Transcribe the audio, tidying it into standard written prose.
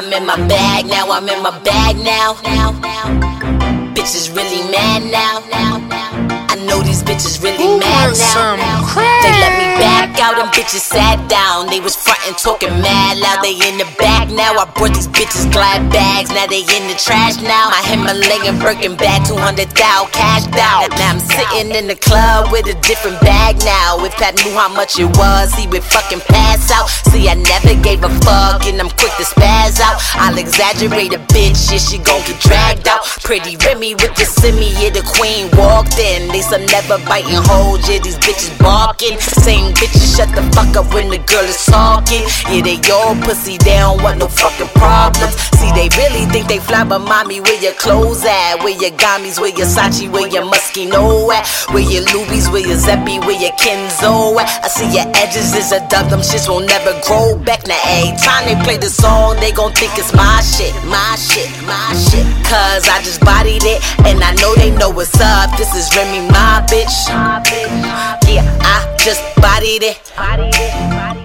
I'm in my bag now, I'm in my bag now. Bitches really mad now. I know these bitches really mad now. They let me back out, them bitches sat down. They was frontin' talking mad loud. They in the back now. I brought these bitches glad bags. Now they in the trash now. My Himalayan Birkin bag, 200,000 cashed out. Now I'm sitting in the club with a different bag now. If Pat knew how much it was, he would fucking pass out. See, I never gave a fuck and I'm quick to spaz out. I'll exaggerate a bitch, yeah, she gon' get dragged out. Pretty Remy with the semi, yeah, the queen walked in. They some never biting hoes, yeah, these bitches barking. Same bitches shut the fuck up when the girl is talking. Yeah, they all pussy, they don't want no fucking problems. See, they really think they fly, but mommy, where your clothes at? Where your Gamis, where your Sachi, where your Moschino at? Where your Louis, where your Zeppi, where your Kenzo at? I see your edges is a dub, them shits will never grow back. Now every time they play the song, they gon' think it's my shit, my shit, my shit. Cause I just bodied it, and I know they know what's up. This is Remy, my bitch. Yeah, I just bodied it.